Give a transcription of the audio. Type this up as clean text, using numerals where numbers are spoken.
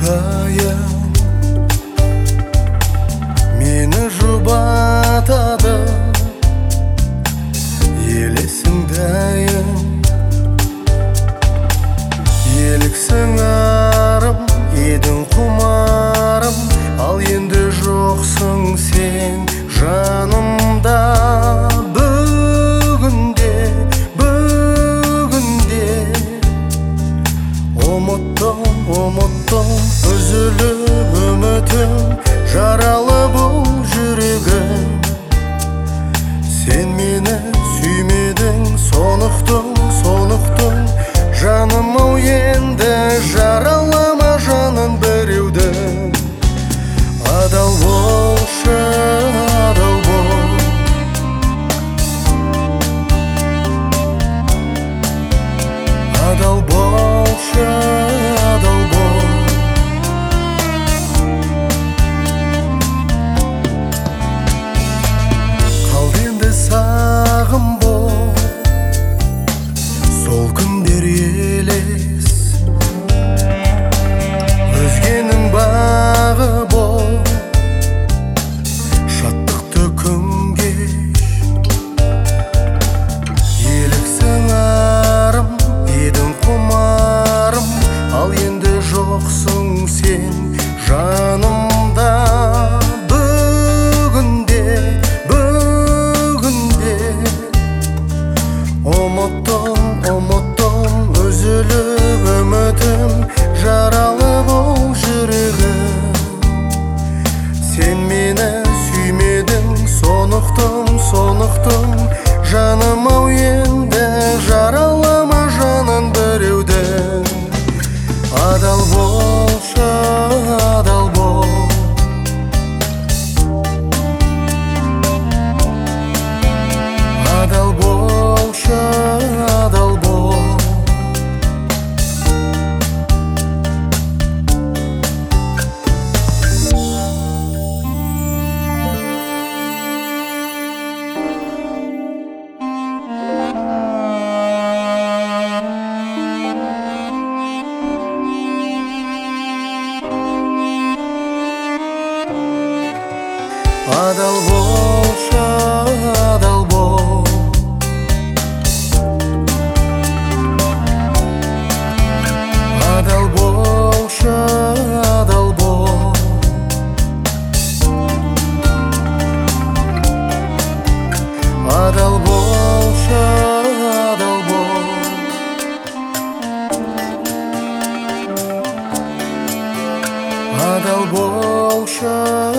хикаям мені жұбатады, елесің дайым, еліксің арым, едің құмарым, ал енді жоқсың сен жанымда. Ұмыттым үзіліп үмітім, жаралы бұл жүрегім. Сен мені сүймедің, сонықты жаным-ау, енді жаралама жанын біреудің. Адал болшы, адал бол, адал болшы, адал бол. Қалды енді сағым бол, сол күндер елес, өзгенің бағы бол, шаттықты күн кеш. Еліксің арым, едің құмарым, ал енді жоқсың сен жанымда. Ұмыттым үзіліп үмітім, жаралы бұл жүрегім. Сен мені сүймедің, сонықтым жаным-ау, енді жаралама жанын біреудің. Адал болшы, адал бол, адал болшы, адал бол. Адал болшы, адал бол, адал болшы, адал бол, адал болшы, адал бол, адал болшы.